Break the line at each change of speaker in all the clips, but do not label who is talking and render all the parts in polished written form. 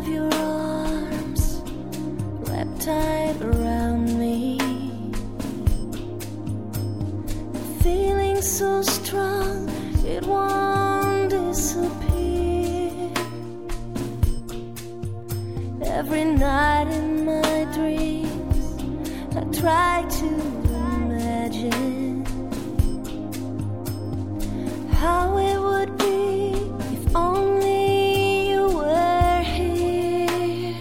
of your arms wrapped tight around me. The feeling so strong, it won't disappear. Every night in my dreams, I try to imagine how it would be if only you were here.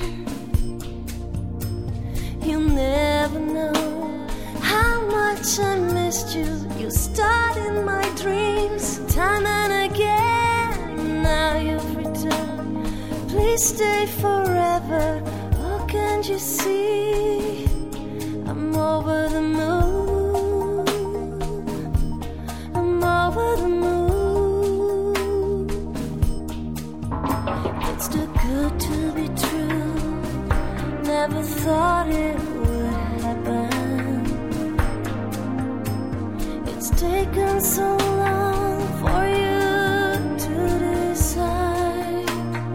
You'll never know how much I missed you. You started in my dreams time and again. Now you've returned. Please stay forever. Oh, can't you see? I'm over the moon. I'm over the moon. It's too good to be true. Never thought it would happen. It's taken so long for you to decide.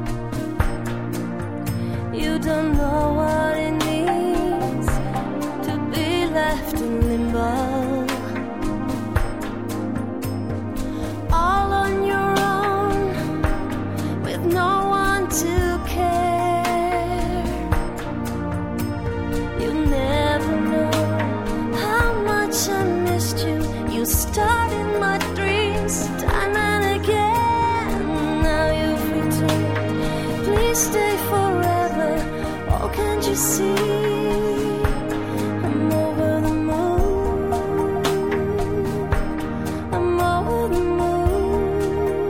You don't know what it means to be left in limbo, all on your own, with no one to care. You never know how much I missed you. You started my dreams time and again. Now you've returned. Please stay forever. Oh, can't you see? I'm over the moon. I'm over the moon.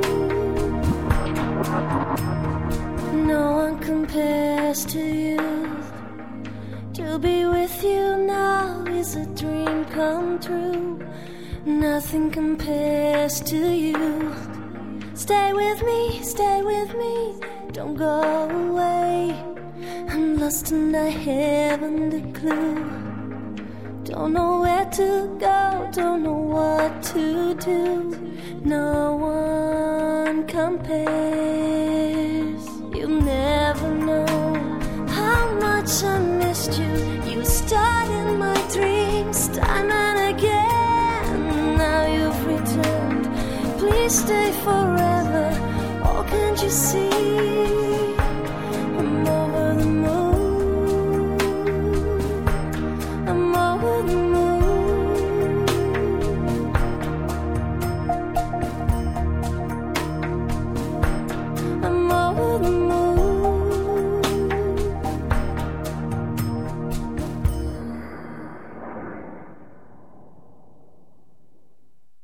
No one compares to you. To be with you now is a dream come true. Nothing compares to you. Stay with me, don't go away. I'm lost and I haven't a clue. Don't know where to go, don't know what to do. No one compares. You'll never know how much I missed you. You started my dreams time and again. Now you've returned. Please stay forever. Oh, can't you see?